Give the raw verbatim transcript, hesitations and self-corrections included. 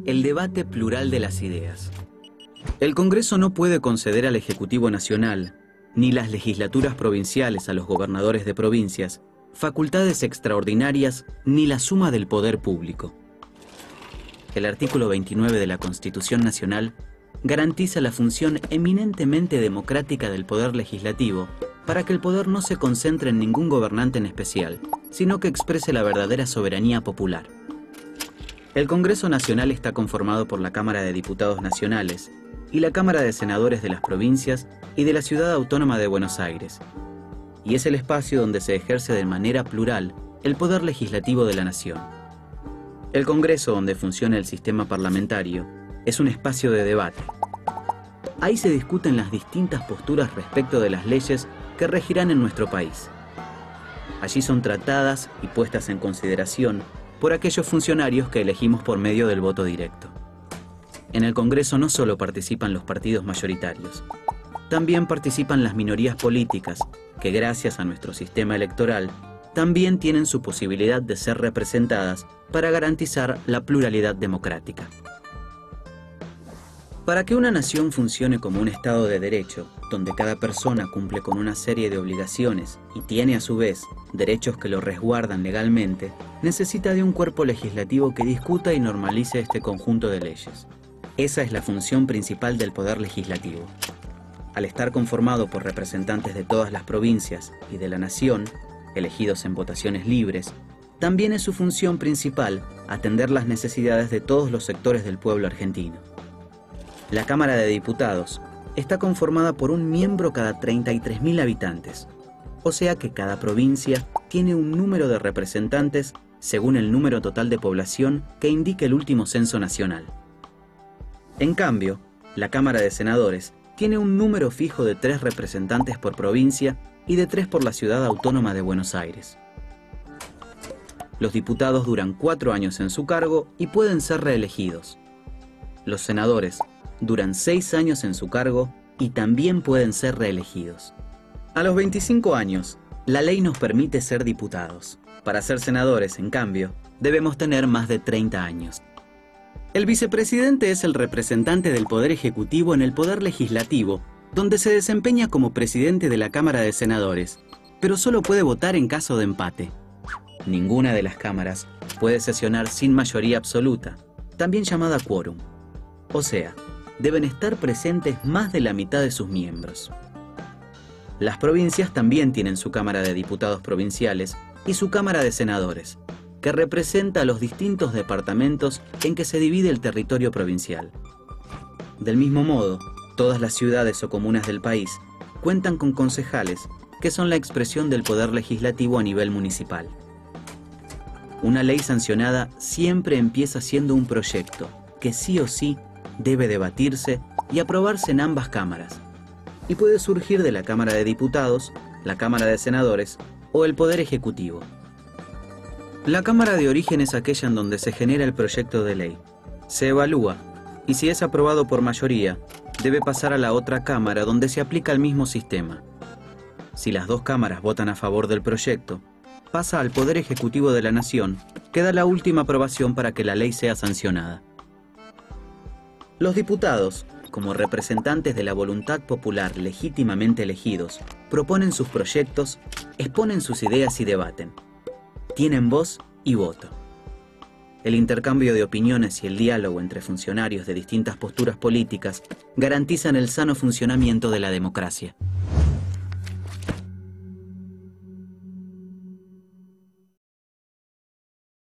el debate plural de las ideas. El Congreso no puede conceder al Ejecutivo Nacional, ni las legislaturas provinciales a los gobernadores de provincias, facultades extraordinarias ni la suma del poder público. El artículo veintinueve de la Constitución Nacional garantiza la función eminentemente democrática del Poder Legislativo para que el poder no se concentre en ningún gobernante en especial, sino que exprese la verdadera soberanía popular. El Congreso Nacional está conformado por la Cámara de Diputados Nacionales y la Cámara de Senadores de las provincias y de la Ciudad Autónoma de Buenos Aires, y es el espacio donde se ejerce de manera plural el poder legislativo de la nación. El Congreso, donde funciona el sistema parlamentario, es un espacio de debate. Ahí se discuten las distintas posturas respecto de las leyes que regirán en nuestro país. Allí son tratadas y puestas en consideración por aquellos funcionarios que elegimos por medio del voto directo. En el Congreso no solo participan los partidos mayoritarios, también participan las minorías políticas que, gracias a nuestro sistema electoral, también tienen su posibilidad de ser representadas para garantizar la pluralidad democrática. Para que una nación funcione como un Estado de Derecho, donde cada persona cumple con una serie de obligaciones y tiene a su vez derechos que lo resguardan legalmente, necesita de un cuerpo legislativo que discuta y normalice este conjunto de leyes. Esa es la función principal del Poder Legislativo. Al estar conformado por representantes de todas las provincias y de la nación, elegidos en votaciones libres, también es su función principal atender las necesidades de todos los sectores del pueblo argentino. La Cámara de Diputados está conformada por un miembro cada treinta y tres mil habitantes, o sea que cada provincia tiene un número de representantes según el número total de población que indique el último censo nacional. En cambio, la Cámara de Senadores tiene un número fijo de tres representantes por provincia y de tres por la Ciudad Autónoma de Buenos Aires. Los diputados duran cuatro años en su cargo y pueden ser reelegidos. Los senadores duran seis años en su cargo y también pueden ser reelegidos. A los veinticinco años, la ley nos permite ser diputados. Para ser senadores, en cambio, debemos tener más de treinta años. El vicepresidente es el representante del Poder Ejecutivo en el Poder Legislativo, donde se desempeña como presidente de la Cámara de Senadores, pero solo puede votar en caso de empate. Ninguna de las cámaras puede sesionar sin mayoría absoluta, también llamada quórum. O sea, deben estar presentes más de la mitad de sus miembros. Las provincias también tienen su Cámara de Diputados provinciales y su Cámara de Senadores, que representa a los distintos departamentos en que se divide el territorio provincial. Del mismo modo, todas las ciudades o comunas del país cuentan con concejales, que son la expresión del poder legislativo a nivel municipal. Una ley sancionada siempre empieza siendo un proyecto, que sí o sí debe debatirse y aprobarse en ambas cámaras, y puede surgir de la Cámara de Diputados, la Cámara de Senadores o el Poder Ejecutivo. La Cámara de origen es aquella en donde se genera el proyecto de ley. Se evalúa, y si es aprobado por mayoría, debe pasar a la otra Cámara donde se aplica el mismo sistema. Si las dos cámaras votan a favor del proyecto, pasa al Poder Ejecutivo de la Nación, que da la última aprobación para que la ley sea sancionada. Los diputados, como representantes de la voluntad popular legítimamente elegidos, proponen sus proyectos, exponen sus ideas y debaten. Tienen voz y voto. El intercambio de opiniones y el diálogo entre funcionarios de distintas posturas políticas garantizan el sano funcionamiento de la democracia.